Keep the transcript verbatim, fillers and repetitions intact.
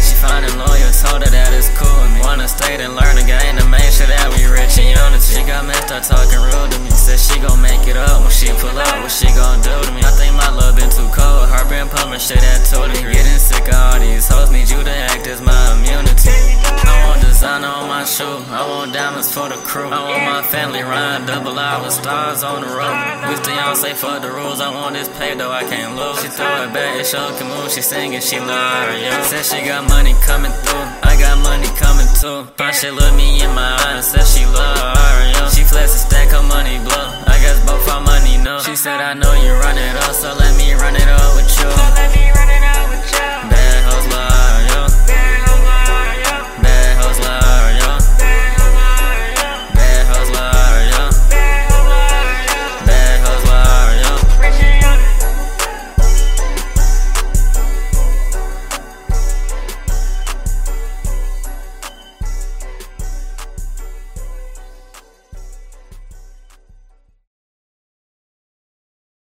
She finding loyal, told her that it's cool with me. Wanna stay and learn the game to make sure that we rich and unity. She got messed up talking rude to me. Said she gon' make it up when she pull up. What she gon' do to me? I think my love been too cold. Her been pumping shit at two degrees. Getting sick of all these hoes. Need you to act as my immunity. I want designer on my shoe. I want diamonds for the crew. I want my family ride double R with stars on the road. With Beyonce for the rules. I want this pay though I can't lose. She throw it back, it show can move. She singing, she love her, yeah. Said she got money coming through. I got money coming too. Fine shit look me in my eyes. Said she love her, yeah. She flex and stack her money blow. I guess both our money know. She said I know you run it up, so let me run it up with